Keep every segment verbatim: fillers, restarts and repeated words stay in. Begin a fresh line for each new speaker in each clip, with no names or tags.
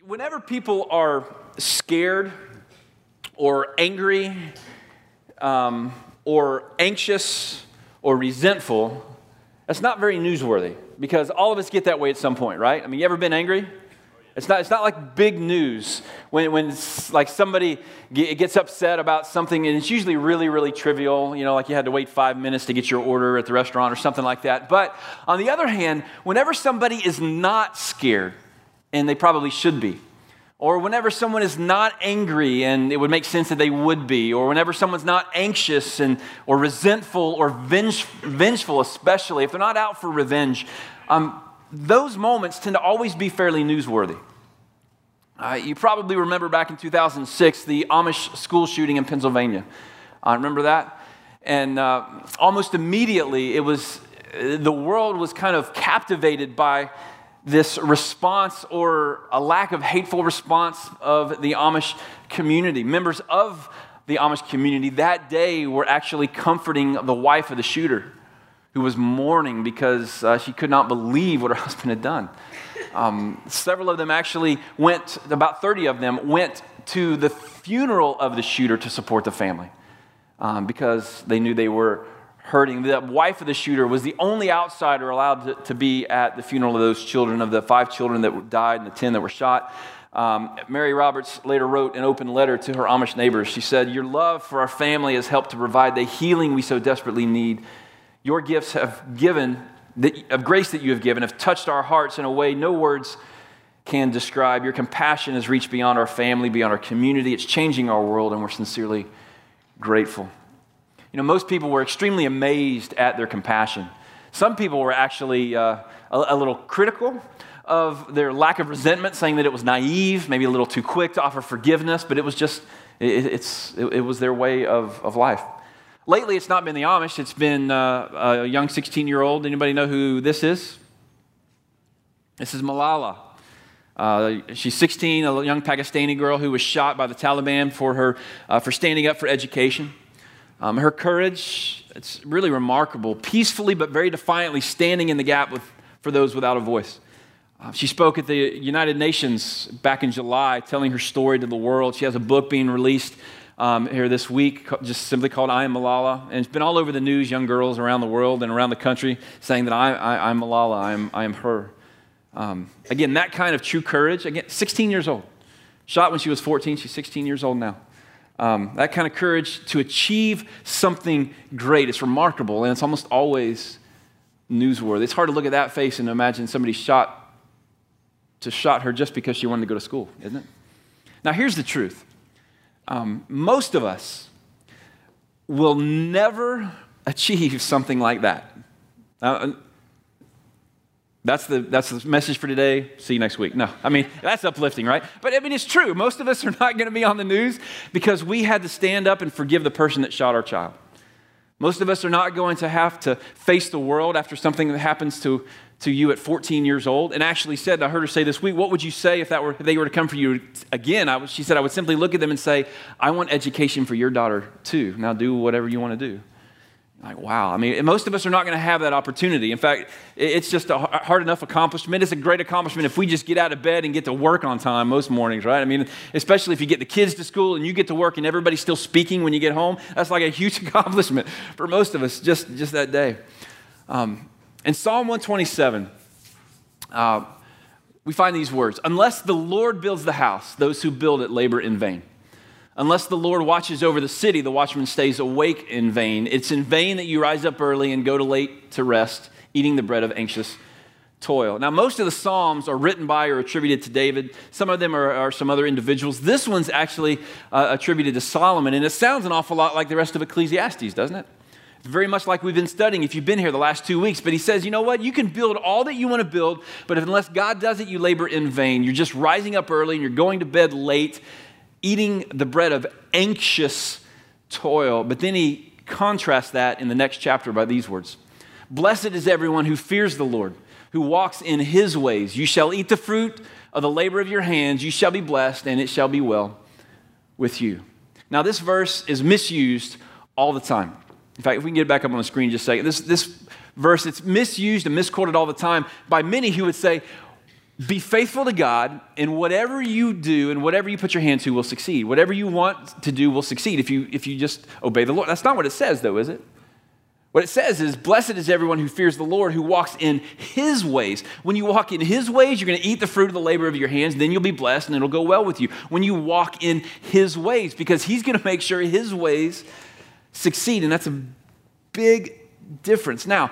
Whenever people are scared or angry um, or anxious or resentful, that's not very newsworthy because all of us get that way at some point, right? I mean, you ever been angry? It's not, it's not like big news when, when it's like somebody gets upset about something, and it's usually really, really trivial, you know, like you had to wait five minutes to get your order at the restaurant or something like that. But on the other hand, whenever somebody is not scared, and they probably should be, or whenever someone is not angry, and it would make sense that they would be, or whenever someone's not anxious and or resentful or venge, vengeful, especially, if they're not out for revenge, um, those moments tend to always be fairly newsworthy. Uh, you probably remember back in two thousand six, the Amish school shooting in Pennsylvania. I uh, remember that? And uh, almost immediately, it was the world was kind of captivated by this response or a lack of hateful response of the Amish community. Members of the Amish community that day were actually comforting the wife of the shooter, who was mourning because uh, she could not believe what her husband had done. Um, several of them actually went, about thirty of them, went to the funeral of the shooter to support the family um, because they knew they were hurting. The wife of the shooter was the only outsider allowed to, to be at the funeral of those children, of the five children that died and the ten that were shot. Um, Mary Roberts later wrote an open letter to her Amish neighbors. She said, "Your love for our family has helped to provide the healing we so desperately need. Your gifts have given, the, of grace that you have given, have touched our hearts in a way no words can describe. Your compassion has reached beyond our family, beyond our community. It's changing our world, and we're sincerely grateful." You know, most people were extremely amazed at their compassion. Some people were actually uh, a, a little critical of their lack of resentment, saying that it was naive, maybe a little too quick to offer forgiveness, but it was just, it, it's, it, it was their way of, of life. Lately, it's not been the Amish. It's been uh, a young sixteen-year-old. Anybody know who this is? This is Malala. Uh, she's sixteen, a young Pakistani girl who was shot by the Taliban for her uh, for standing up for education. Um, her courage, it's really remarkable, peacefully but very defiantly standing in the gap with, for those without a voice. Uh, she spoke at the United Nations back in July, telling her story to the world. She has a book being released um, here this week, just simply called I Am Malala. And it's been all over the news, young girls around the world and around the country saying that I, I, I'm Malala, I am, I am her. Um, again, that kind of true courage, again, sixteen years old. Shot when she was fourteen, she's sixteen years old now. Um, that kind of courage to achieve something great. It's remarkable, and it's almost always newsworthy. It's hard to look at that face and imagine somebody shot to shot her just because she wanted to go to school, isn't it? Now, here's the truth. Um, most of us will never achieve something like that. Uh, That's the that's the message for today. See you next week. No, I mean, that's uplifting, right? But I mean, it's true. Most of us are not going to be on the news because we had to stand up and forgive the person that shot our child. Most of us are not going to have to face the world after something that happens to, to you at fourteen years old. And actually said, I heard her say this week, what would you say if that were if they were to come for you again? I was, she said, I would simply look at them and say, I want education for your daughter too. Now do whatever you want to do. Like, wow. I mean, most of us are not going to have that opportunity. In fact, it's just a hard enough accomplishment. It's a great accomplishment if we just get out of bed and get to work on time most mornings, right? I mean, especially if you get the kids to school and you get to work and everybody's still speaking when you get home. That's like a huge accomplishment for most of us just, just that day. Um, in Psalm one twenty-seven, uh, we find these words. Unless the Lord builds the house, those who build it labor in vain. Unless the Lord watches over the city, the watchman stays awake in vain. It's in vain that you rise up early and go to late to rest, eating the bread of anxious toil. Now, most of the Psalms are written by or attributed to David. Some of them are, are some other individuals. This one's actually uh, attributed to Solomon, and it sounds an awful lot like the rest of Ecclesiastes, doesn't it? It's very much like we've been studying if you've been here the last two weeks. But he says, you know what? You can build all that you want to build, but if, unless God does it, you labor in vain. You're just rising up early and you're going to bed late, eating the bread of anxious toil. But then he contrasts that in the next chapter by these words. Blessed is everyone who fears the Lord, who walks in his ways. You shall eat the fruit of the labor of your hands. You shall be blessed, and it shall be well with you. Now, this verse is misused all the time. In fact, if we can get it back up on the screen just a second. This, this verse, it's misused and misquoted all the time by many who would say, be faithful to God, and whatever you do and whatever you put your hand to will succeed. Whatever you want to do will succeed if you if you just obey the Lord. That's not what it says, though, is it? What it says is, blessed is everyone who fears the Lord, who walks in his ways. When you walk in his ways, you're going to eat the fruit of the labor of your hands, then you'll be blessed and it'll go well with you. When you walk in his ways, because he's going to make sure his ways succeed, and that's a big difference. Now,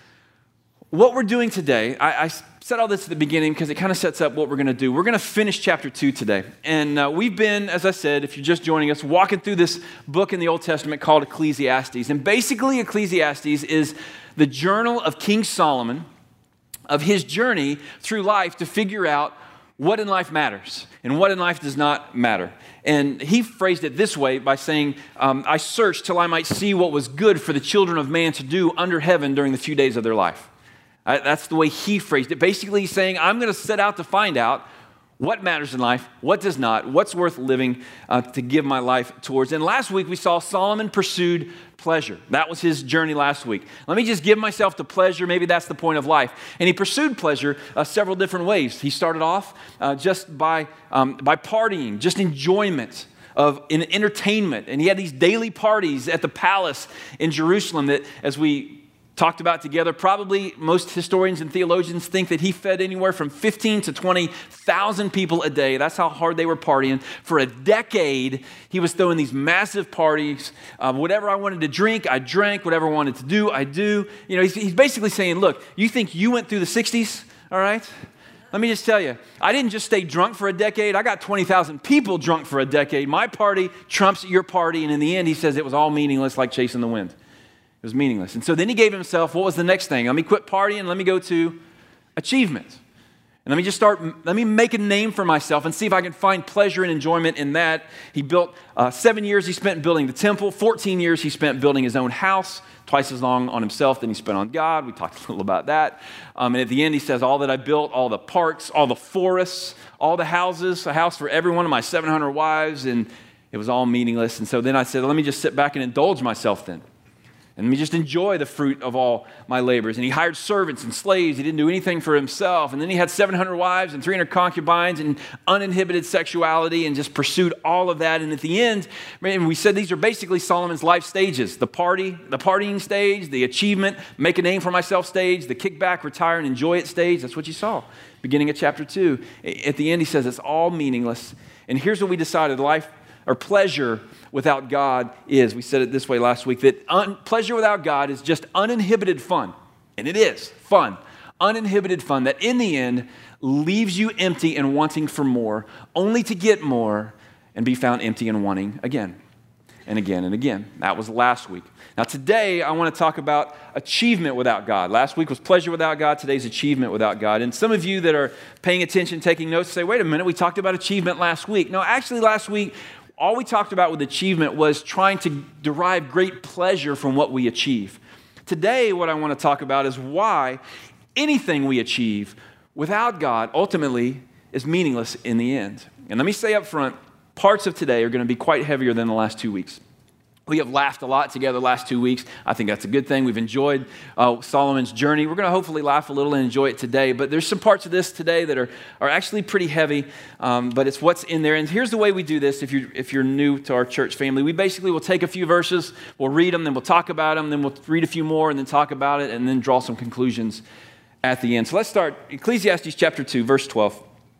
what we're doing today, I, I said all this at the beginning because it kind of sets up what we're going to do. We're going to finish chapter two today. And uh, we've been, as I said, if you're just joining us, walking through this book in the Old Testament called Ecclesiastes. And basically, Ecclesiastes is the journal of King Solomon, of his journey through life to figure out what in life matters and what in life does not matter. And he phrased it this way by saying, um, I searched till I might see what was good for the children of man to do under heaven during the few days of their life. Uh, that's the way he phrased it. Basically, he's saying, I'm going to set out to find out what matters in life, what does not, what's worth living uh, to give my life towards. And last week, we saw Solomon pursued pleasure. That was his journey last week. Let me just give myself to pleasure. Maybe that's the point of life. And he pursued pleasure uh, several different ways. He started off uh, just by, um, by partying, just enjoyment of in entertainment. And he had these daily parties at the palace in Jerusalem that, as we talked about together, probably most historians and theologians think that he fed anywhere from fifteen to twenty thousand people a day. That's how hard they were partying. For a decade, he was throwing these massive parties. Uh, whatever I wanted to drink, I drank. Whatever I wanted to do, I do. You know, he's, he's basically saying, look, you think you went through the sixties, all right? Let me just tell you, I didn't just stay drunk for a decade. I got twenty thousand people drunk for a decade. My party trumps your party. And in the end, he says it was all meaningless like chasing the wind. It was meaningless. And so then he gave himself, what was the next thing? Let me quit partying. Let me go to achievement. And let me just start, let me make a name for myself and see if I can find pleasure and enjoyment in that. He built, uh, seven years he spent building the temple. fourteen years he spent building his own house, twice as long on himself than he spent on God. We talked a little about that. Um, and at the end he says, all that I built, all the parks, all the forests, all the houses, a house for every one of my seven hundred wives, and it was all meaningless. And so then I said, well, let me just sit back and indulge myself then. And let me just enjoy the fruit of all my labors. And he hired servants and slaves. He didn't do anything for himself. And then he had seven hundred wives and three hundred concubines and uninhibited sexuality and just pursued all of that. And at the end, and we said these are basically Solomon's life stages. The party, the partying stage, the achievement, make a name for myself stage, the kickback, retire, and enjoy it stage. That's what you saw. Beginning of chapter two. At the end, he says it's all meaningless. And here's what we decided life or pleasure without God is. We said it this way last week, that un- pleasure without God is just uninhibited fun. And it is fun. Uninhibited fun that in the end leaves you empty and wanting for more, only to get more and be found empty and wanting again and again and again. That was last week. Now today I want to talk about achievement without God. Last week was pleasure without God. Today's achievement without God. And some of you that are paying attention, taking notes, say, wait a minute, we talked about achievement last week. No, actually last week, all we talked about with achievement was trying to derive great pleasure from what we achieve. Today, what I want to talk about is why anything we achieve without God ultimately is meaningless in the end. And let me say up front, parts of today are going to be quite heavier than the last two weeks. We have laughed a lot together the last two weeks. I think that's a good thing. We've enjoyed uh, Solomon's journey. We're going to hopefully laugh a little and enjoy it today. But there's some parts of this today that are, are actually pretty heavy, um, but it's what's in there. And here's the way we do this if you're, if you're new to our church family. We basically will take a few verses, we'll read them, then we'll talk about them, then we'll read a few more and then talk about it, and then draw some conclusions at the end. So let's start. Ecclesiastes chapter two, verse twelve.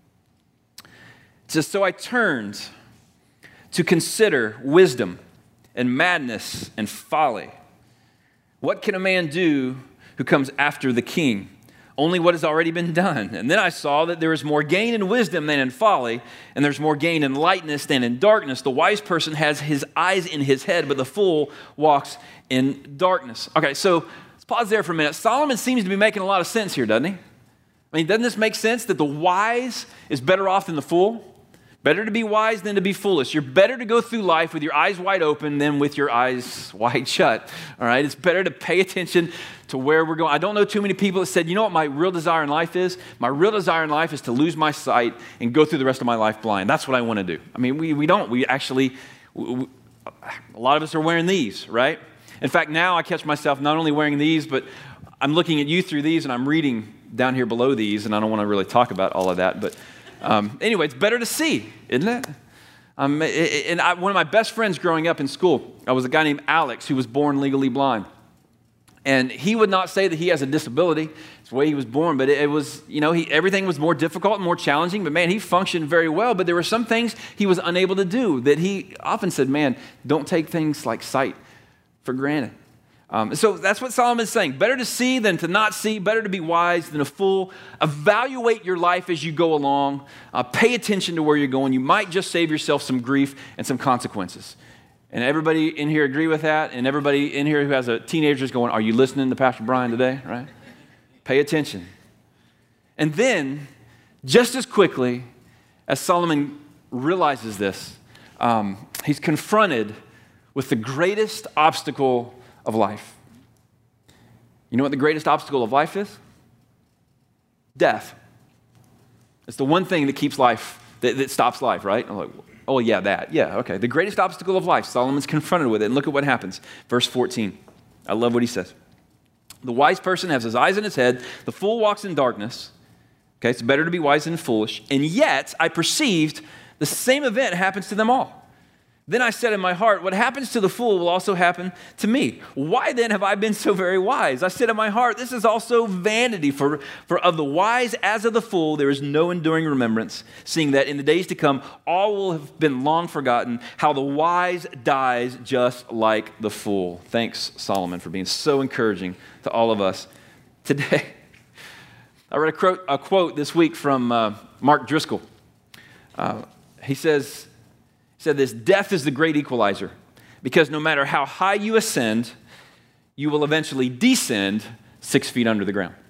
It says, so I turned to consider wisdom and madness and folly. What can a man do who comes after the king? Only what has already been done. And then I saw that there is more gain in wisdom than in folly, and there's more gain in lightness than in darkness. The wise person has his eyes in his head, but the fool walks in darkness. Okay, so let's pause there for a minute. Solomon seems to be making a lot of sense here, doesn't he? I mean, doesn't this make sense that the wise is better off than the fool? Better to be wise than to be foolish. You're better to go through life with your eyes wide open than with your eyes wide shut. All right? It's better to pay attention to where we're going. I don't know too many people that said, you know what my real desire in life is? My real desire in life is to lose my sight and go through the rest of my life blind. That's what I want to do. I mean, we, we don't. We actually, we, a lot of us are wearing these, right? In fact, now I catch myself not only wearing these, but I'm looking at you through these and I'm reading down here below these, and I don't want to really talk about all of that. But um, anyway, it's better to see, isn't it? Um, and I, one of my best friends growing up in school, I was a guy named Alex who was born legally blind. And he would not say that he has a disability. It's the way he was born, but it, it was, you know, he, everything was more difficult and more challenging. But man, he functioned very well. But there were some things he was unable to do that he often said, man, don't take things like sight for granted. Um, so that's what Solomon's saying. Better to see than to not see. Better to be wise than a fool. Evaluate your life as you go along. Uh, pay attention to where you're going. You might just save yourself some grief and some consequences. And everybody in here agree with that? And everybody in here who has a teenager is going, are you listening to Pastor Brian today? Right? Pay attention. And then, just as quickly as Solomon realizes this, um, he's confronted with the greatest obstacle of life. You know what the greatest obstacle of life is? Death. It's the one thing that keeps life, that, that stops life, right? I'm like, oh, yeah, that. Yeah, okay. The greatest obstacle of life. Solomon's confronted with it. And look at what happens. Verse fourteen. I love what he says. The wise person has his eyes in his head. The fool walks in darkness. Okay, it's better to be wise than foolish. And yet I perceived the same event happens to them all. Then I said in my heart, what happens to the fool will also happen to me. Why then have I been so very wise? I said in my heart, this is also vanity, for, for of the wise as of the fool there is no enduring remembrance, seeing that in the days to come all will have been long forgotten, how the wise dies just like the fool. Thanks, Solomon, for being so encouraging to all of us today. I read a quote, a quote this week from uh, Mark Driscoll. Uh, he says, said this, death is the great equalizer, because no matter how high you ascend, you will eventually descend six feet under the ground.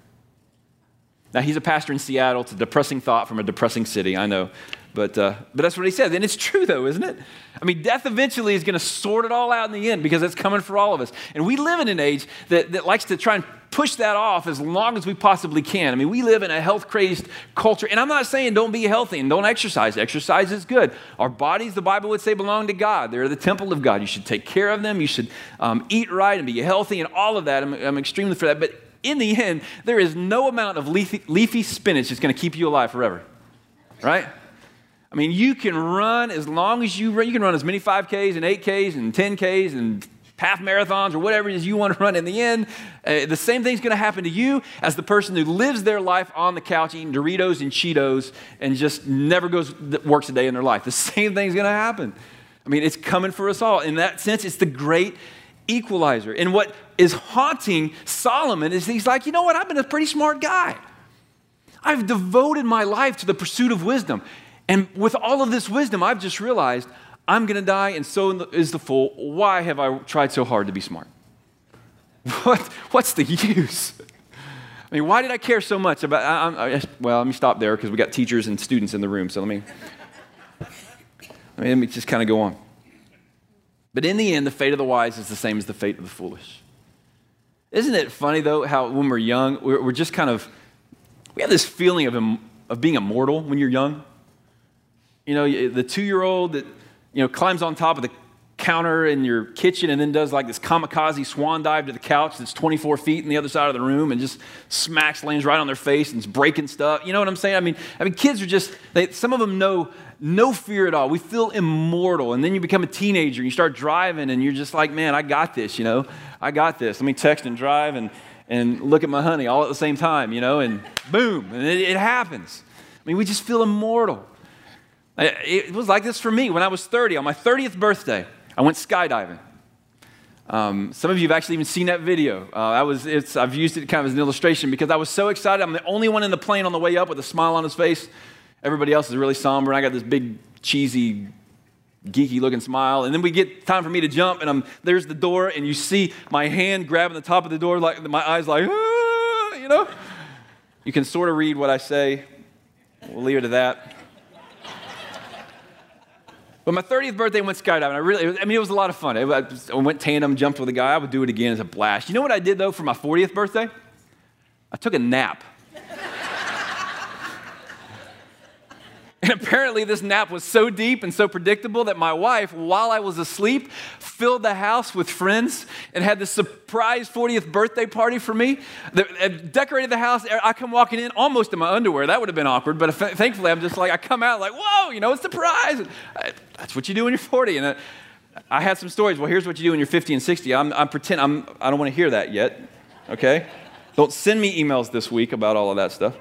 Now, he's a pastor in Seattle. It's a depressing thought from a depressing city, I know. But uh, but that's what he said. And it's true, though, isn't it? I mean, death eventually is going to sort it all out in the end because it's coming for all of us. And we live in an age that, that likes to try and push that off as long as we possibly can. I mean, we live in a health-crazed culture. And I'm not saying don't be healthy and don't exercise. Exercise is good. Our bodies, the Bible would say, belong to God. They're the temple of God. You should take care of them. You should um, eat right and be healthy and all of that. I'm, I'm extremely for that. But in the end, there is no amount of leafy, leafy spinach that's going to keep you alive forever. Right? I mean, you can run as long as you run. You can run as many five Ks and eight Ks and ten Ks and half marathons or whatever it is you want to run. In the end, uh, the same thing's going to happen to you as the person who lives their life on the couch eating Doritos and Cheetos and just never goes works a day in their life. The same thing's going to happen. I mean, it's coming for us all. In that sense, it's the great equalizer. And what is haunting Solomon is he's like, you know what? I've been a pretty smart guy. I've devoted my life to the pursuit of wisdom. And with all of this wisdom, I've just realized I'm going to die, and so is the fool. Why have I tried so hard to be smart? What, what's the use? I mean, why did I care so much about, I, I, well, let me stop there because we got teachers and students in the room, so let me, let me just kind of go on. But in the end, the fate of the wise is the same as the fate of the foolish. Isn't it funny, though, how when we're young, we're, we're just kind of, we have this feeling of, of being immortal when you're young. You know, the two-year-old that, you know, climbs on top of the counter in your kitchen and then does like this kamikaze swan dive to the couch that's twenty-four feet in the other side of the room and just smacks, lands right on their face and is breaking stuff. You know what I'm saying? I mean, I mean, kids are just, they, some of them know no fear at all. We feel immortal. And then you become a teenager and you start driving and you're just like, man, I got this, you know. I got this. Let me text and drive and, and look at my honey all at the same time, you know, and boom, and it, it happens. I mean, we just feel immortal. It was like this for me when I was thirty. On my thirtieth birthday, I went skydiving. Um, some of you have actually even seen that video. Uh, I was, it's, I've used it kind of as an illustration because I was so excited. I'm the only one in the plane on the way up with a smile on his face. Everybody else is really somber, and I got this big, cheesy, geeky-looking smile. And then we get time for me to jump, and I'm there's the door, and you see my hand grabbing the top of the door, like my eyes like, ah, you know? You can sort of read what I say. We'll leave it at that. But my thirtieth birthday, I went skydiving. I really, I mean, it was a lot of fun. I went tandem, jumped with a guy. I would do it again as a blast. You know what I did, though, for my fortieth birthday? I took a nap. And apparently this nap was so deep and so predictable that my wife, while I was asleep, filled the house with friends and had this surprise fortieth birthday party for me. They decorated the house. I come walking in almost in my underwear. That would have been awkward, but thankfully I'm just like, I come out like, whoa, you know, it's a surprise. That's what you do when you're forty. And I had some stories. Well, here's what you do when you're fifty and sixty. I'm, I'm pretend, I'm, I don't want to hear that yet, okay? Don't send me emails this week about all of that stuff.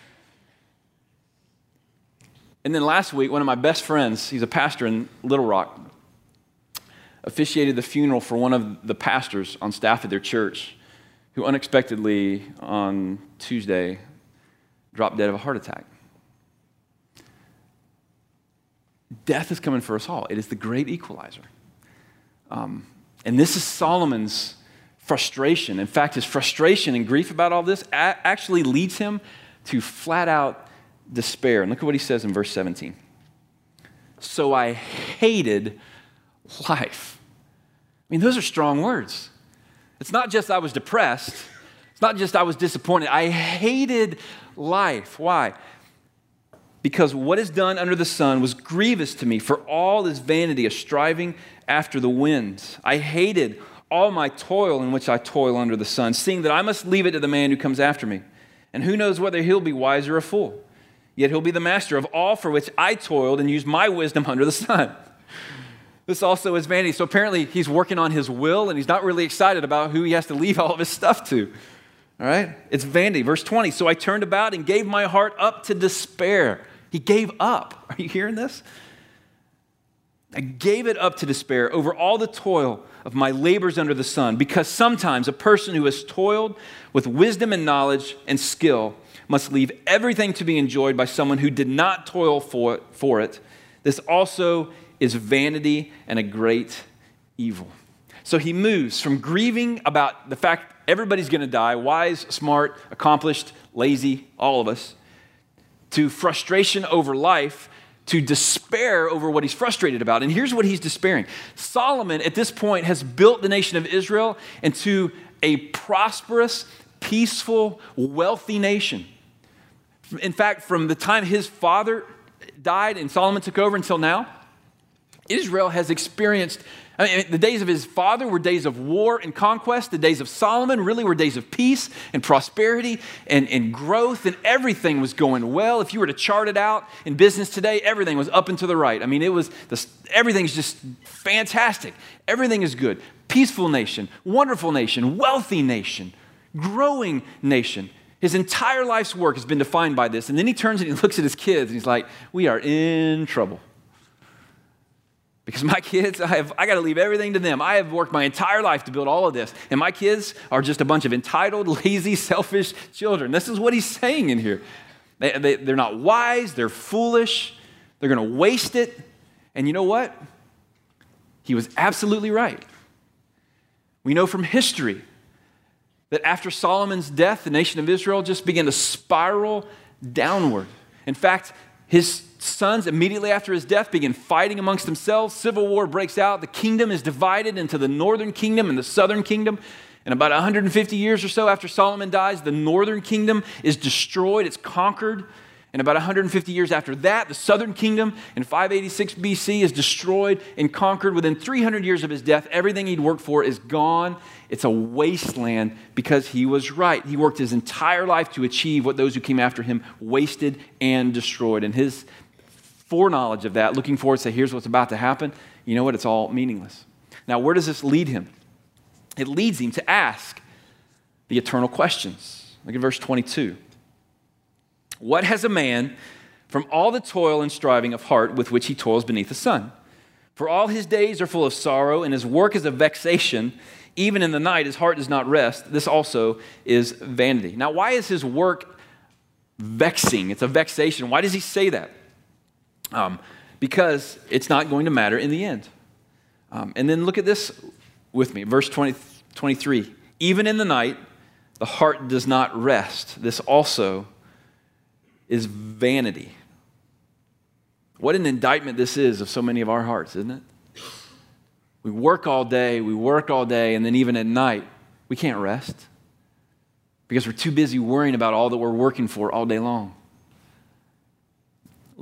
And then last week, one of my best friends, he's a pastor in Little Rock, officiated the funeral for one of the pastors on staff at their church who unexpectedly on Tuesday dropped dead of a heart attack. Death is coming for us all. It is the great equalizer. Um, and this is Solomon's frustration. In fact, his frustration and grief about all this a- actually leads him to flat out despair. And look at what he says in verse seventeen. So I hated life. I mean, those are strong words. It's not just I was depressed. It's not just I was disappointed. I hated life. Why? Because what is done under the sun was grievous to me, for all is vanity, a striving after the wind. I hated all my toil in which I toil under the sun, seeing that I must leave it to the man who comes after me. And who knows whether he'll be wise or a fool. Yet he'll be the master of all for which I toiled and used my wisdom under the sun. This also is vanity. So apparently he's working on his will and he's not really excited about who he has to leave all of his stuff to. All right? It's vanity. Verse twenty, so I turned about and gave my heart up to despair. He gave up. Are you hearing this? I gave it up to despair over all the toil of my labors under the sun, because sometimes a person who has toiled with wisdom and knowledge and skill must leave everything to be enjoyed by someone who did not toil for it. For it. This also is vanity and a great evil. So he moves from grieving about the fact everybody's going to die, wise, smart, accomplished, lazy, all of us, to frustration over life, to despair over what he's frustrated about. And here's what he's despairing. Solomon, at this point, has built the nation of Israel into a prosperous, peaceful, wealthy nation. In fact, from the time his father died and Solomon took over until now, Israel has experienced, I mean, the days of his father were days of war and conquest. The days of Solomon really were days of peace and prosperity and, and growth, and everything was going well. If you were to chart it out in business today, everything was up and to the right. I mean, it was, this, everything's just fantastic. Everything is good. Peaceful nation, wonderful nation, wealthy nation, growing nation. His entire life's work has been defined by this. And then he turns and he looks at his kids and he's like, we are in trouble. Because my kids, I have, I got to leave everything to them. I have worked my entire life to build all of this. And my kids are just a bunch of entitled, lazy, selfish children. This is what he's saying in here. They, they, they're not wise. They're foolish. They're going to waste it. And you know what? He was absolutely right. We know from history that after Solomon's death, the nation of Israel just began to spiral downward. In fact, his sons, immediately after his death, begin fighting amongst themselves. Civil war breaks out. The kingdom is divided into the northern kingdom and the southern kingdom. And about one hundred fifty years or so after Solomon dies, the northern kingdom is destroyed. It's conquered. And about one hundred fifty years after that, the southern kingdom in five eighty-six B C is destroyed and conquered. Within three hundred years of his death, everything he'd worked for is gone. It's a wasteland because he was right. He worked his entire life to achieve what those who came after him wasted and destroyed. And his foreknowledge of that, looking forward to say, here's what's about to happen, you know what? It's all meaningless. Now, where does this lead him? It leads him to ask the eternal questions. Look at verse twenty-two. What has a man from all the toil and striving of heart with which he toils beneath the sun? For all his days are full of sorrow, and his work is a vexation. Even in the night, his heart does not rest. This also is vanity. Now, why is his work vexing? It's a vexation. Why does he say that? Um, because it's not going to matter in the end. Um, and then look at this with me, verse twenty, twenty-three. Even in the night, the heart does not rest. This also is vanity. What an indictment this is of so many of our hearts, isn't it? We work all day, we work all day, and then even at night, we can't rest because we're too busy worrying about all that we're working for all day long. Little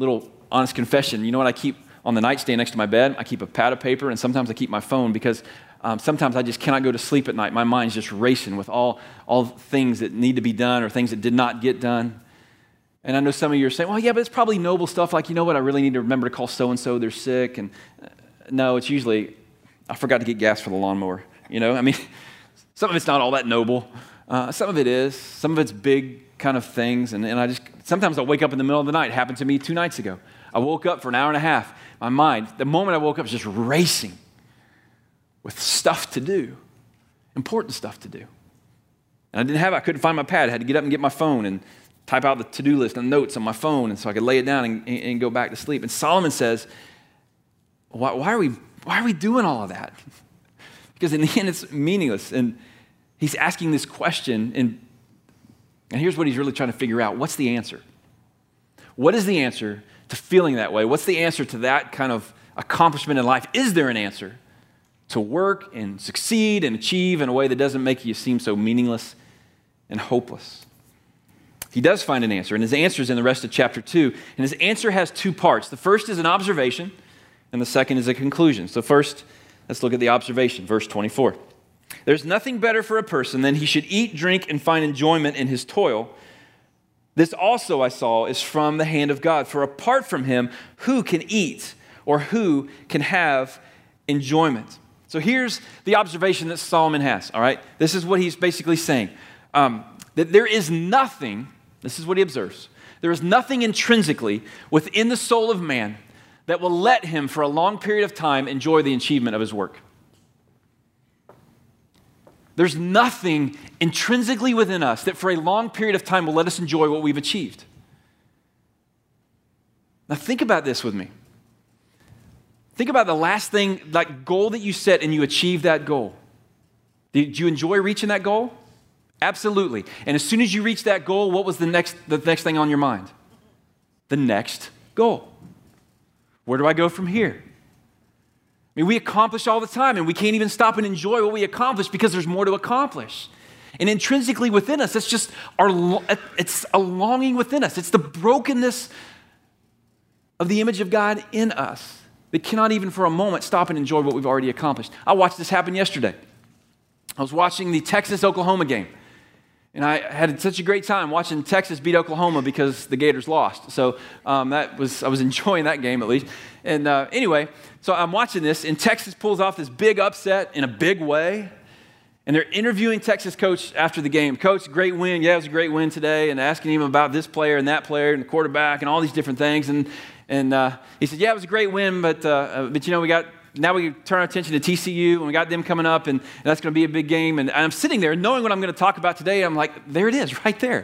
honest confession. You know what I keep on the nightstand next to my bed? I keep a pad of paper, and sometimes I keep my phone because um, sometimes I just cannot go to sleep at night. My mind's just racing with all, all things that need to be done or things that did not get done. And I know some of you are saying, well, yeah, but it's probably noble stuff like, you know what, I really need to remember to call so-and-so, they're sick. And uh, no, it's usually, I forgot to get gas for the lawnmower. You know, I mean, some of it's not all that noble. Uh, some of it is. Some of it's big kind of things. And, and I just, sometimes I'll wake up in the middle of the night. It happened to me two nights ago. I woke up for an hour and a half. My mind, the moment I woke up, was just racing with stuff to do, important stuff to do. And I didn't have, I couldn't find my pad. I had to get up and get my phone and type out the to-do list and notes on my phone, and so I could lay it down and, and go back to sleep. And Solomon says, why, why are we why are we doing all of that? Because in the end, it's meaningless. And he's asking this question, and, and here's what he's really trying to figure out. What's the answer? What is the answer to feeling that way? What's the answer to that kind of accomplishment in life? Is there an answer to work and succeed and achieve in a way that doesn't make you seem so meaningless and hopeless? He does find an answer, and his answer is in the rest of chapter two. And his answer has two parts. The first is an observation, and the second is a conclusion. So first, let's look at the observation, verse twenty-four. There's nothing better for a person than he should eat, drink, and find enjoyment in his toil. This also, I saw, is from the hand of God. For apart from him, who can eat or who can have enjoyment? So here's the observation that Solomon has, all right? This is what he's basically saying. Um, that there is nothing, this is what he observes, there is nothing intrinsically within the soul of man that will let him for a long period of time enjoy the achievement of his work. There's nothing intrinsically within us that for a long period of time will let us enjoy what we've achieved. Now think about this with me. Think about the last thing, like goal that you set and you achieved that goal. Did you enjoy reaching that goal? Absolutely. And as soon as you reached that goal, what was the next, the next thing on your mind? The next goal. Where do I go from here? I mean, we accomplish all the time, and we can't even stop and enjoy what we accomplish because there's more to accomplish. And intrinsically within us, it's just our, it's a longing within us. It's the brokenness of the image of God in us that cannot even for a moment stop and enjoy what we've already accomplished. I watched this happen yesterday. I was watching the Texas-Oklahoma game. And I had such a great time watching Texas beat Oklahoma because the Gators lost. So um, that was I was enjoying that game at least. And uh, anyway, so I'm watching this, and Texas pulls off this big upset in a big way. And they're interviewing Texas coach after the game. Coach, great win. Yeah, it was a great win today. And asking him about this player and that player and the quarterback and all these different things. And and uh, he said, yeah, it was a great win, but uh, but you know we got. Now we turn our attention to T C U, and we got them coming up, and, and that's going to be a big game. And I'm sitting there knowing what I'm going to talk about today. I'm like, there it is, right there.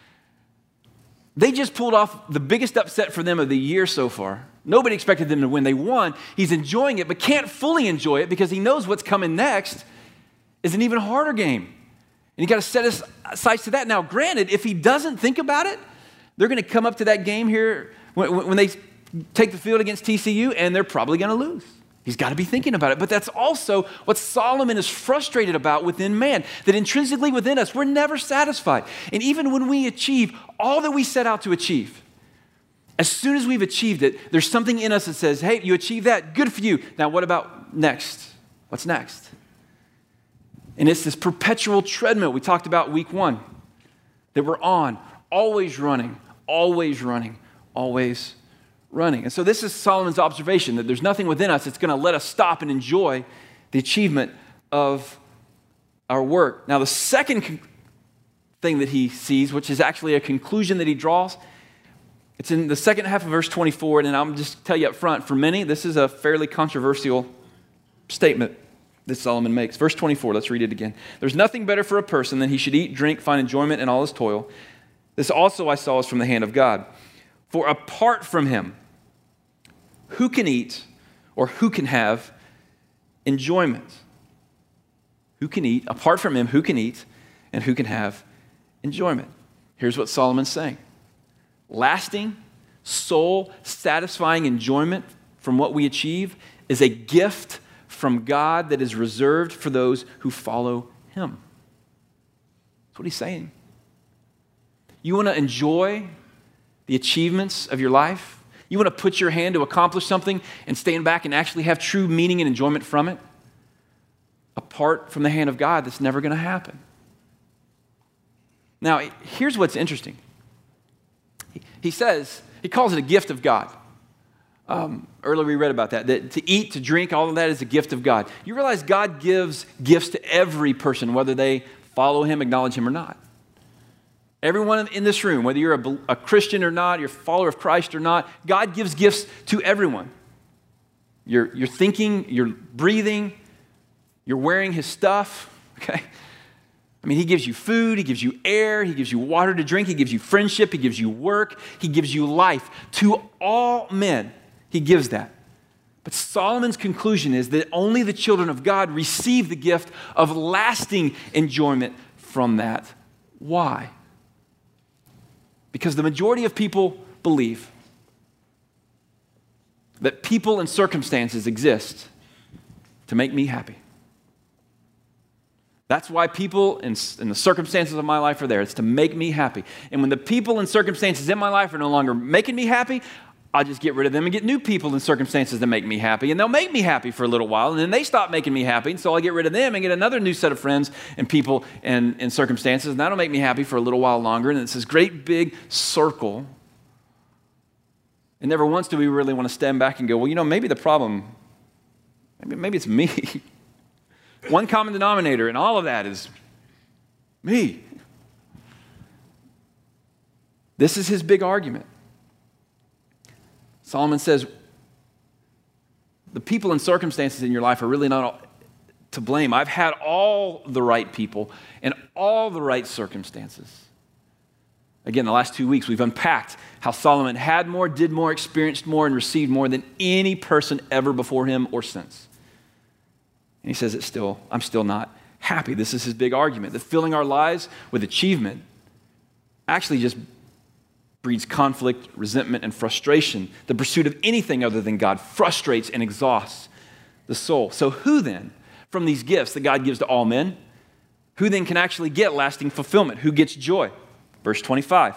They just pulled off the biggest upset for them of the year so far. Nobody expected them to win. They won. He's enjoying it, but can't fully enjoy it because he knows what's coming next is an even harder game. And you got to set his sights to that. Now, granted, if he doesn't think about it, they're going to come up to that game here when, when they take the field against T C U, and they're probably going to lose. He's got to be thinking about it. But that's also what Solomon is frustrated about within man, that intrinsically within us, we're never satisfied. And even when we achieve all that we set out to achieve, as soon as we've achieved it, there's something in us that says, hey, you achieved that, good for you. Now what about next? What's next? And it's this perpetual treadmill we talked about week one that we're on, always running, always running, always running. And so this is Solomon's observation, that there's nothing within us that's going to let us stop and enjoy the achievement of our work. Now, the second con- thing that he sees, which is actually a conclusion that he draws, it's in the second half of verse twenty-four, and I'll just tell you up front, for many, this is a fairly controversial statement that Solomon makes. Verse twenty-four, let's read it again. There's nothing better for a person than he should eat, drink, find enjoyment in all his toil. This also I saw is from the hand of God. For apart from him, who can eat or who can have enjoyment? Who can eat? Apart from him, who can eat and who can have enjoyment? Here's what Solomon's saying. Lasting, soul-satisfying enjoyment from what we achieve is a gift from God that is reserved for those who follow him. That's what he's saying. You want to enjoy the achievements of your life? You want to put your hand to accomplish something and stand back and actually have true meaning and enjoyment from it? Apart from the hand of God, that's never going to happen. Now, here's what's interesting. He says, he calls it a gift of God. Um, earlier we read about that, that to eat, to drink, all of that is a gift of God. You realize God gives gifts to every person, whether they follow him, acknowledge him or not. Everyone in this room, whether you're a, a Christian or not, you're a follower of Christ or not, God gives gifts to everyone. You're, you're thinking, you're breathing, you're wearing his stuff, okay? I mean, he gives you food, he gives you air, he gives you water to drink, he gives you friendship, he gives you work, he gives you life. To all men, he gives that. But Solomon's conclusion is that only the children of God receive the gift of lasting enjoyment from that. Why? Because the majority of people believe that people and circumstances exist to make me happy. That's why people and, and the circumstances of my life are there. It's to make me happy. And when the people and circumstances in my life are no longer making me happy, I'll just get rid of them and get new people and circumstances that make me happy. And they'll make me happy for a little while, and then they stop making me happy. And so I'll get rid of them and get another new set of friends and people and, and circumstances, and that'll make me happy for a little while longer. And it's this great big circle. And never once do we really want to stand back and go, well, you know, maybe the problem, maybe, maybe it's me. One common denominator in all of that is me. This is his big argument. Solomon says, the people and circumstances in your life are really not to blame. I've had all the right people and all the right circumstances. Again, the last two weeks we've unpacked how Solomon had more, did more, experienced more, and received more than any person ever before him or since. And he says, it's still, I'm still not happy. This is his big argument, that filling our lives with achievement actually just breeds conflict, resentment, and frustration. The pursuit of anything other than God frustrates and exhausts the soul. So who then, from these gifts that God gives to all men, who then can actually get lasting fulfillment? Who gets joy? Verse twenty-five.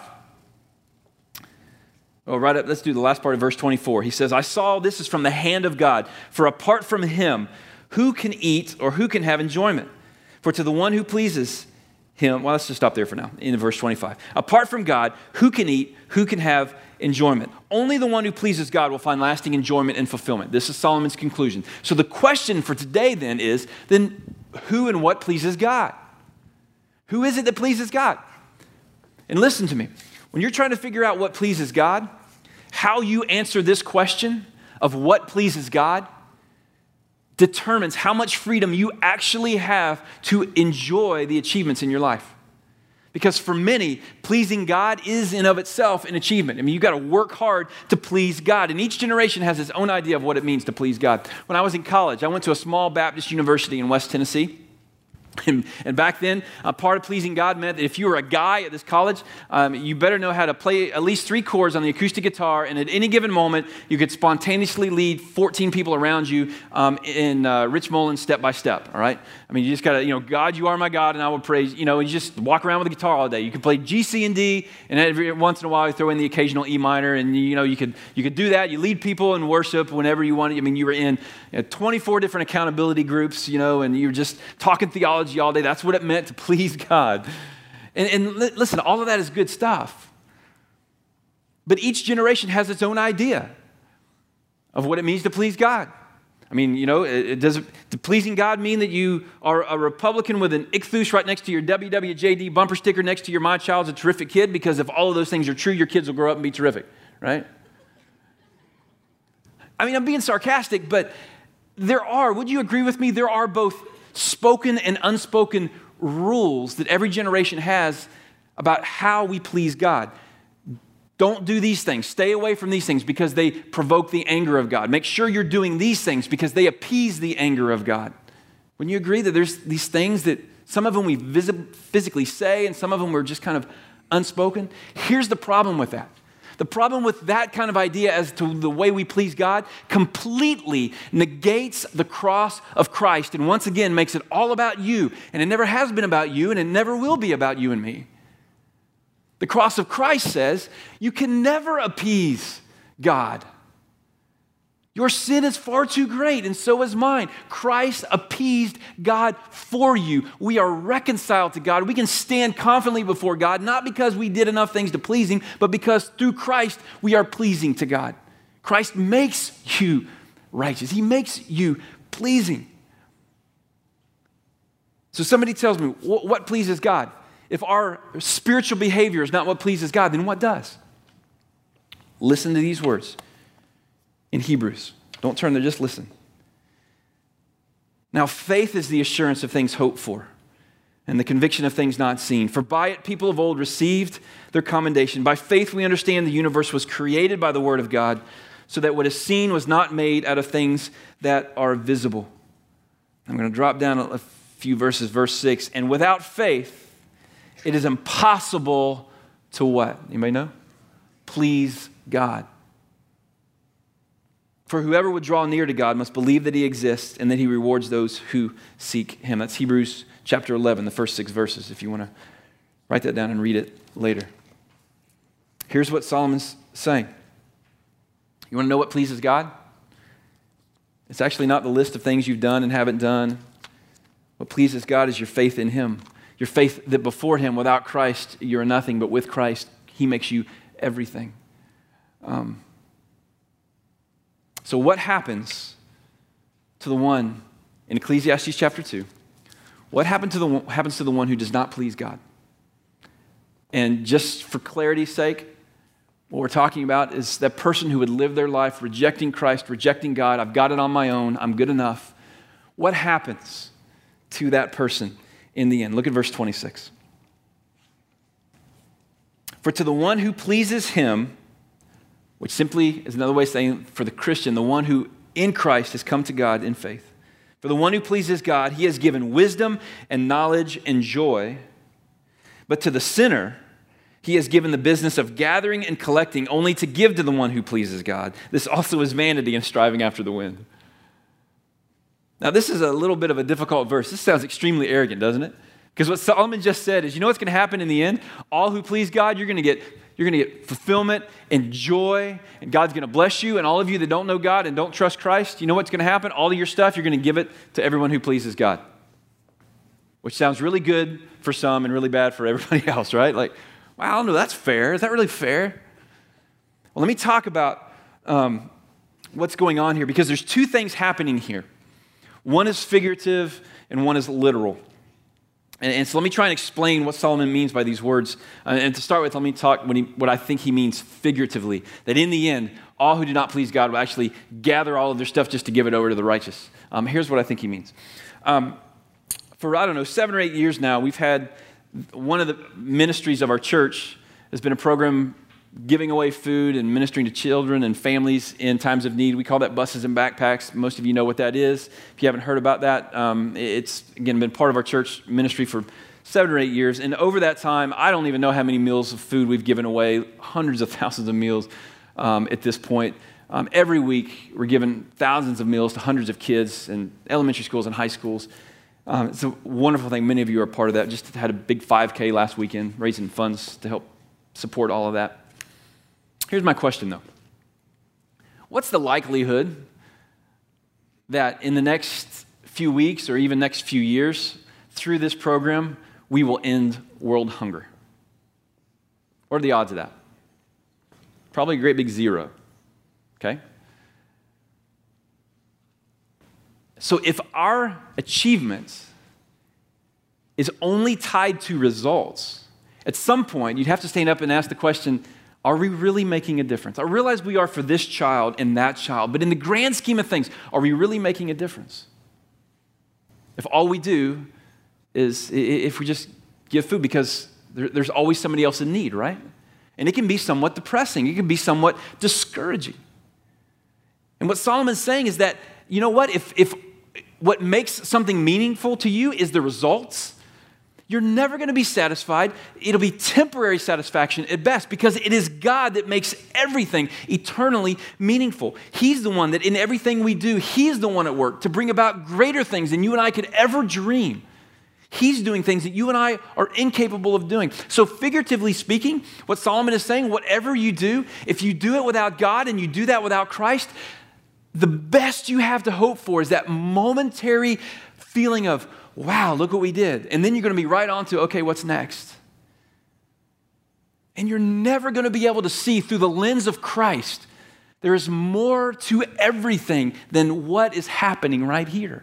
Oh, right up, let's do the last part of verse twenty-four. He says, I saw this is from the hand of God, for apart from him, who can eat or who can have enjoyment? For to the one who pleases him, well, let's just stop there for now, in verse twenty-five. Apart from God, who can eat, who can have enjoyment? Only the one who pleases God will find lasting enjoyment and fulfillment. This is Solomon's conclusion. So the question for today then is, then who and what pleases God? Who is it that pleases God? And listen to me, when you're trying to figure out what pleases God, how you answer this question of what pleases God determines how much freedom you actually have to enjoy the achievements in your life. Because for many, pleasing God is in of itself an achievement. I mean, you've got to work hard to please God. And each generation has its own idea of what it means to please God. When I was in college, I went to a small Baptist university in West Tennessee. And, and back then, uh, part of pleasing God meant that if you were a guy at this college, um, you better know how to play at least three chords on the acoustic guitar, and at any given moment, you could spontaneously lead fourteen people around you um, in uh, Rich Mullins step by step, all right? I mean, you just got to, you know, God, you are my God, and I will praise, you know, you just walk around with a guitar all day. You can play G, C, and D, and every once in a while, you throw in the occasional E minor, and, you know, you could you could do that. You lead people in worship whenever you wanted. I mean, you were in you know, twenty-four different accountability groups, you know, and you were just talking theology all day. That's what it meant to please God. And, and li- listen, all of that is good stuff. But each generation has its own idea of what it means to please God. I mean, you know, it, it does to pleasing God mean that you are a Republican with an ichthus right next to your W W J D bumper sticker next to your My Child's a Terrific Kid? Because if all of those things are true, your kids will grow up and be terrific, right? I mean, I'm being sarcastic, but there are, would you agree with me, there are both spoken and unspoken rules that every generation has about how we please God. Don't do these things. Stay away from these things because they provoke the anger of God. Make sure you're doing these things because they appease the anger of God. Wouldn't you agree that there's these things that some of them we visi- physically say and some of them are just kind of unspoken? Here's the problem with that. The problem with that kind of idea as to the way we please God completely negates the cross of Christ and once again makes it all about you. And it never has been about you and it never will be about you and me. The cross of Christ says you can never appease God. Your sin is far too great, and so is mine. Christ appeased God for you. We are reconciled to God. We can stand confidently before God, not because we did enough things to please Him, but because through Christ we are pleasing to God. Christ makes you righteous. He makes you pleasing. So somebody tells me, what pleases God? If our spiritual behavior is not what pleases God, then what does? Listen to these words in Hebrews. Don't turn there, just listen. Now, faith is the assurance of things hoped for and the conviction of things not seen. For by it people of old received their commendation. By faith we understand the universe was created by the word of God, so that what is seen was not made out of things that are visible. I'm going to drop down a few verses, verse six. And without faith, it is impossible to what? Anybody know? Please God. For whoever would draw near to God must believe that He exists and that He rewards those who seek Him. That's Hebrews chapter eleven, the first six verses, if you want to write that down and read it later. Here's what Solomon's saying. You want to know what pleases God? It's actually not the list of things you've done and haven't done. What pleases God is your faith in Him. Your faith that before Him, without Christ, you're nothing, but with Christ, He makes you everything. Um, so what happens to the one in Ecclesiastes chapter two? What happened to the, happens to the one who does not please God? And just for clarity's sake, what we're talking about is that person who would live their life rejecting Christ, rejecting God. I've got it on my own. I'm good enough. What happens to that person in the end? Look at verse twenty-six. For to the one who pleases Him, which simply is another way of saying for the Christian, the one who in Christ has come to God in faith. For the one who pleases God, He has given wisdom and knowledge and joy. But to the sinner, He has given the business of gathering and collecting only to give to the one who pleases God. This also is vanity and striving after the wind. Now, this is a little bit of a difficult verse. This sounds extremely arrogant, doesn't it? Because what Solomon just said is, you know what's going to happen in the end? All who please God, you're going to get you're going to get fulfillment and joy, and God's going to bless you. And all of you that don't know God and don't trust Christ, you know what's going to happen? All of your stuff, you're going to give it to everyone who pleases God. Which sounds really good for some and really bad for everybody else, right? Like, wow, I don't know, that's fair. Is that really fair? Well, let me talk about um, what's going on here, because there's two things happening here. One is figurative and one is literal. And, and so let me try and explain what Solomon means by these words. Uh, and to start with, let me talk what, he, what I think he means figuratively. That in the end, all who do not please God will actually gather all of their stuff just to give it over to the righteous. Um, here's what I think he means. Um, for, I don't know, seven or eight years now, we've had one of the ministries of our church has been a program giving away food and ministering to children and families in times of need. We call that Buses and Backpacks. Most of you know what that is. If you haven't heard about that, um, it's, again, been part of our church ministry for seven or eight years. And over that time, I don't even know how many meals of food we've given away, hundreds of thousands of meals um, at this point. Um, every week, we're giving thousands of meals to hundreds of kids in elementary schools and high schools. Um, it's a wonderful thing. Many of you are part of that. Just had a big five K last weekend, raising funds to help support all of that. Here's my question, though. What's the likelihood that in the next few weeks or even next few years, through this program, we will end world hunger? What are the odds of that? Probably a great big zero, okay? So if our achievement is only tied to results, at some point, you'd have to stand up and ask the question, are we really making a difference? I realize we are for this child and that child, but in the grand scheme of things, are we really making a difference? If all we do is, if we just give food, because there, there's always somebody else in need, right? And it can be somewhat depressing. It can be somewhat discouraging. And what Solomon's saying is that, you know what, if, if what makes something meaningful to you is the results, you're never going to be satisfied. It'll be temporary satisfaction at best, because it is God that makes everything eternally meaningful. He's the one that in everything we do, He's the one at work to bring about greater things than you and I could ever dream. He's doing things that you and I are incapable of doing. So figuratively speaking, what Solomon is saying, whatever you do, if you do it without God and you do that without Christ, the best you have to hope for is that momentary feeling of, wow, look what we did. And then you're going to be right on to, okay, what's next? And you're never going to be able to see through the lens of Christ. There is more to everything than what is happening right here.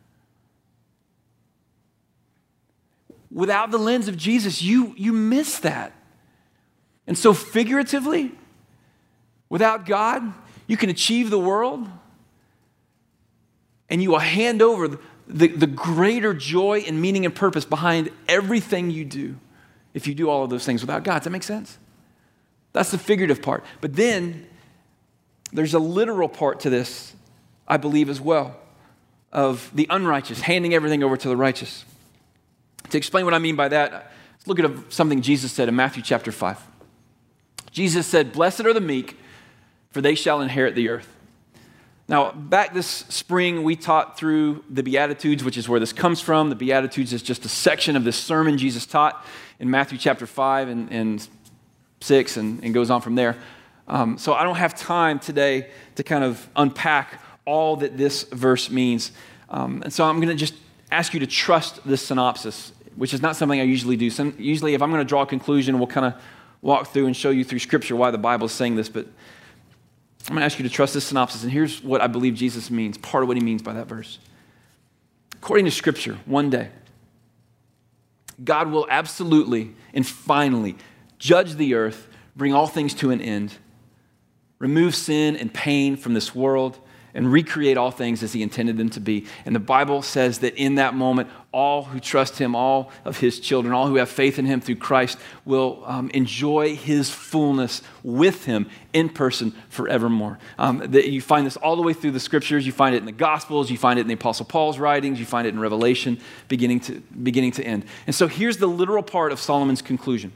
Without the lens of Jesus, you, you miss that. And so figuratively, without God, you can achieve the world and you will hand over the, the, the greater joy and meaning and purpose behind everything you do if you do all of those things without God. Does that make sense? That's the figurative part. But then there's a literal part to this, I believe, as well, of the unrighteous, handing everything over to the righteous. To explain what I mean by that, let's look at something Jesus said in Matthew chapter five. Jesus said, "Blessed are the meek, for they shall inherit the earth." Now, back this spring, we taught through the Beatitudes, which is where this comes from. The Beatitudes is just a section of this sermon Jesus taught in Matthew chapter five and, and six and, and goes on from there. Um, so I don't have time today to kind of unpack all that this verse means. Um, and so I'm going to just ask you to trust this synopsis, which is not something I usually do. Some, usually if I'm going to draw a conclusion, we'll kind of walk through and show you through Scripture why the Bible is saying this. But I'm going to ask you to trust this synopsis. And here's what I believe Jesus means, part of what he means by that verse. According to Scripture, one day, God will absolutely and finally judge the earth, bring all things to an end, remove sin and pain from this world, and recreate all things as he intended them to be. And the Bible says that in that moment, all who trust him, all of his children, all who have faith in him through Christ will um, enjoy his fullness with him in person forevermore. Um, that you find this all the way through the Scriptures. You find it in the Gospels. You find it in the Apostle Paul's writings. You find it in Revelation, beginning to, beginning to end. And so here's the literal part of Solomon's conclusion.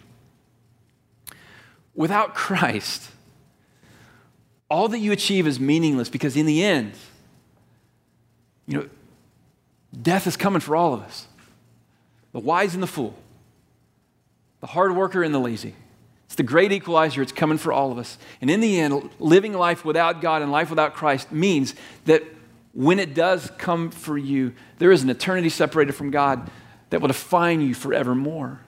Without Christ, all that you achieve is meaningless, because in the end, you know, death is coming for all of us. The wise and the fool, the hard worker and the lazy. It's the great equalizer. It's coming for all of us. And in the end, living life without God and life without Christ means that when it does come for you, there is an eternity separated from God that will define you forevermore.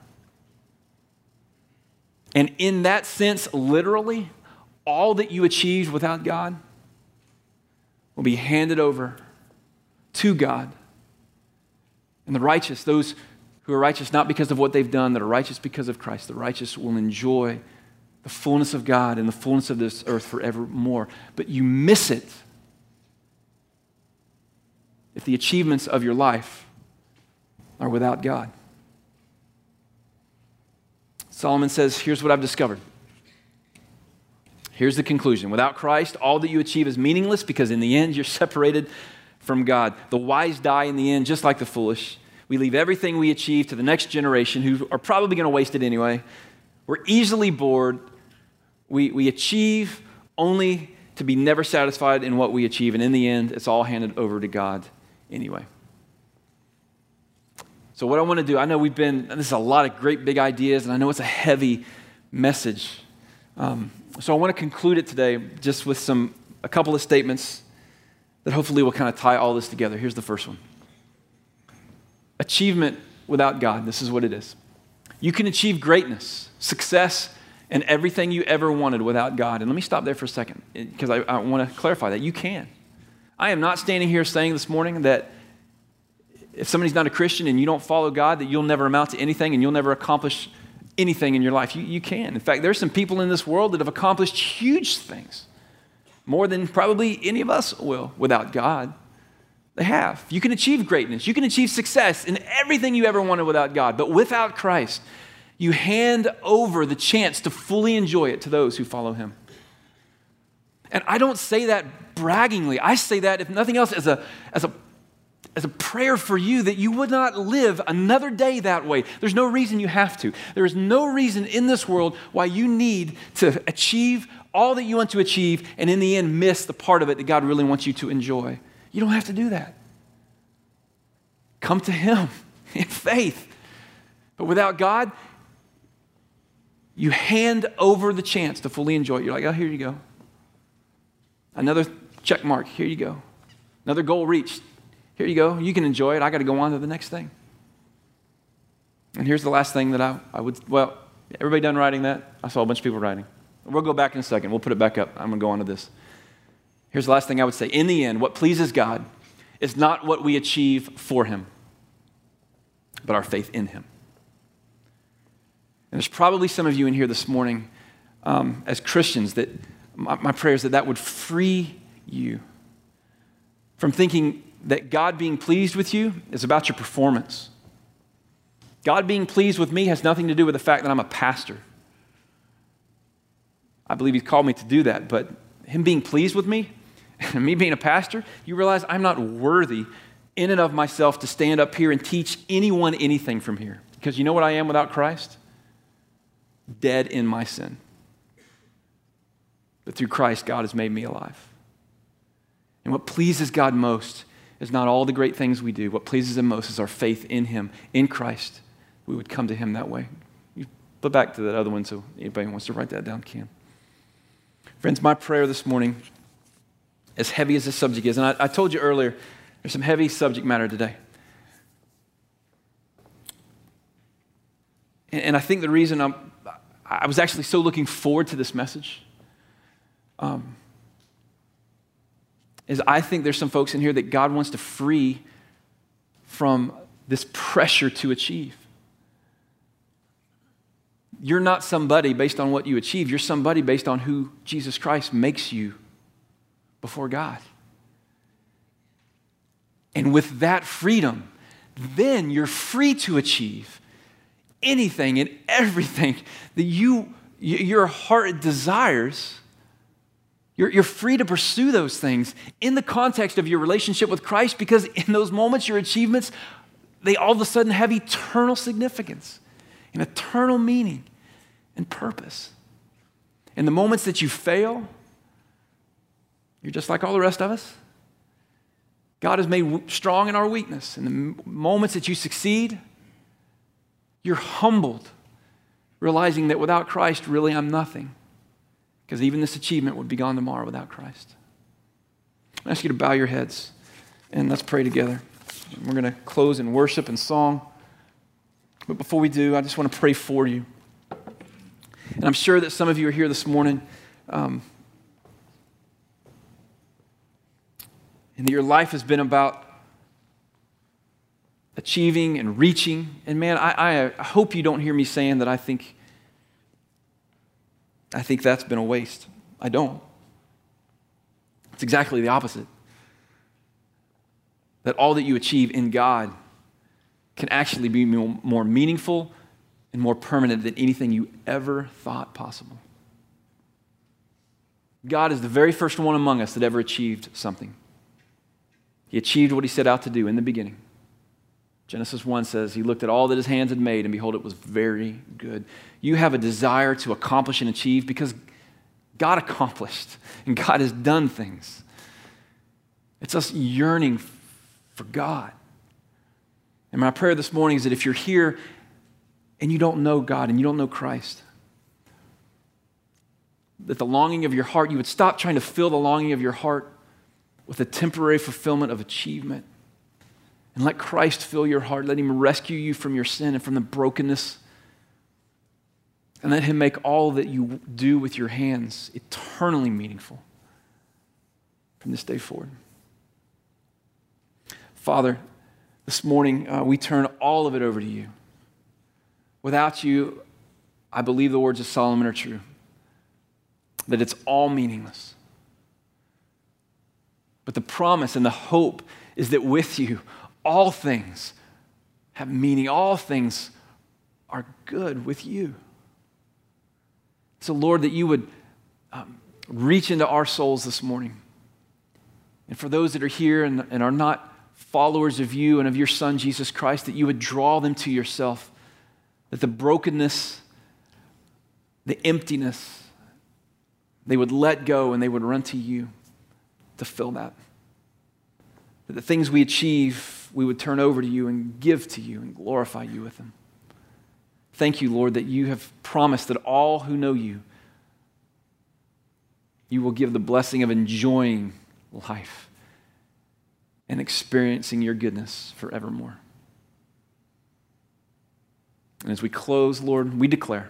And in that sense, literally, all that you achieved without God will be handed over to God. And the righteous, those who are righteous not because of what they've done, that are righteous because of Christ, the righteous will enjoy the fullness of God and the fullness of this earth forevermore. But you miss it if the achievements of your life are without God. Solomon says, here's what I've discovered. Here's the conclusion. Without Christ, all that you achieve is meaningless, because in the end, you're separated from God. The wise die in the end, just like the foolish. We leave everything we achieve to the next generation, who are probably going to waste it anyway. We're easily bored. We, we achieve only to be never satisfied in what we achieve. And in the end, it's all handed over to God anyway. So what I want to do, I know we've been, this is a lot of great big ideas, and I know it's a heavy message. Um, so I want to conclude it today just with some a couple of statements that hopefully will kind of tie all this together. Here's the first one. Achievement without God. This is what it is. You can achieve greatness, success, and everything you ever wanted without God. And let me stop there for a second, because I, I want to clarify that. You can. I am not standing here saying this morning that if somebody's not a Christian and you don't follow God, that you'll never amount to anything and you'll never accomplish anything in your life. You, you can. In fact, there's some people in this world that have accomplished huge things, more than probably any of us will without God. They have. You can achieve greatness. You can achieve success in everything you ever wanted without God. But without Christ, you hand over the chance to fully enjoy it to those who follow him. And I don't say that braggingly. I say that, if nothing else, as a, as a as a prayer for you that you would not live another day that way. There's no reason you have to. There is no reason in this world why you need to achieve all that you want to achieve and in the end miss the part of it that God really wants you to enjoy. You don't have to do that. Come to him. Faith. But without God, you hand over the chance to fully enjoy it. You're like, oh, here you go. Another check mark. Here you go. Another goal reached. Here you go. You can enjoy it. I got to go on to the next thing. And here's the last thing that I, I would, well, everybody done writing that? I saw a bunch of people writing. We'll go back in a second. We'll put it back up. I'm going to go on to this. Here's the last thing I would say. In the end, what pleases God is not what we achieve for him, but our faith in him. And there's probably some of you in here this morning um, as Christians that my, my prayer is that that would free you from thinking that God being pleased with you is about your performance. God being pleased with me has nothing to do with the fact that I'm a pastor. I believe he's called me to do that, but him being pleased with me and me being a pastor, you realize I'm not worthy in and of myself to stand up here and teach anyone anything from here. Because you know what I am without Christ? Dead in my sin. But through Christ, God has made me alive. And what pleases God most is not all the great things we do. What pleases him most is our faith in him, in Christ. We would come to him that way. You flip back to that other one so anybody who wants to write that down can. Friends, my prayer this morning, as heavy as this subject is, and I, I told you earlier, there's some heavy subject matter today. And, and I think the reason I'm, I was actually so looking forward to this message um, is I think there's some folks in here that God wants to free from this pressure to achieve. You're not somebody based on what you achieve. You're somebody based on who Jesus Christ makes you before God. And with that freedom, then you're free to achieve anything and everything that you, your heart desires. You're, you're free to pursue those things in the context of your relationship with Christ, because in those moments, your achievements, they all of a sudden have eternal significance and eternal meaning and purpose. In the moments that you fail, you're just like all the rest of us. God is made strong in our weakness. In the moments that you succeed, you're humbled, realizing that without Christ, really I'm nothing. Because even this achievement would be gone tomorrow without Christ. I ask you to bow your heads and let's pray together. We're going to close in worship and song. But before we do, I just want to pray for you. And I'm sure that some of you are here this morning um, and that your life has been about achieving and reaching. And man, I, I hope you don't hear me saying that I think, I think that's been a waste. I don't. It's exactly the opposite. That all that you achieve in God can actually be more meaningful and more permanent than anything you ever thought possible. God is the very first one among us that ever achieved something. He achieved what he set out to do in the beginning. Genesis one says, he looked at all that his hands had made, and behold, it was very good. You have a desire to accomplish and achieve because God accomplished, and God has done things. It's us yearning for God. And my prayer this morning is that if you're here and you don't know God and you don't know Christ, that the longing of your heart, you would stop trying to fill the longing of your heart with a temporary fulfillment of achievement, and let Christ fill your heart. Let him rescue you from your sin and from the brokenness, and let him make all that you do with your hands eternally meaningful from this day forward. Father, this morning uh, we turn all of it over to you. Without you, I believe the words of Solomon are true, that it's all meaningless. But the promise and the hope is that with you, all things have meaning. All things are good with you. So, Lord, that you would um, reach into our souls this morning. And for those that are here and, and are not followers of you and of your Son, Jesus Christ, that you would draw them to yourself. That the brokenness, the emptiness, they would let go and they would run to you to fill that. That the things we achieve we would turn over to you and give to you and glorify you with them. Thank you, Lord, that you have promised that all who know you, you will give the blessing of enjoying life and experiencing your goodness forevermore. And as we close, Lord, we declare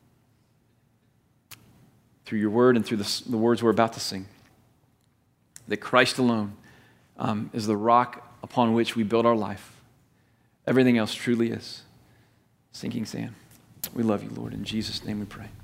through your word and through the, the words we're about to sing that Christ alone um, is the rock upon which we build our life. Everything else truly is sinking sand. We love you, Lord. In Jesus' name we pray.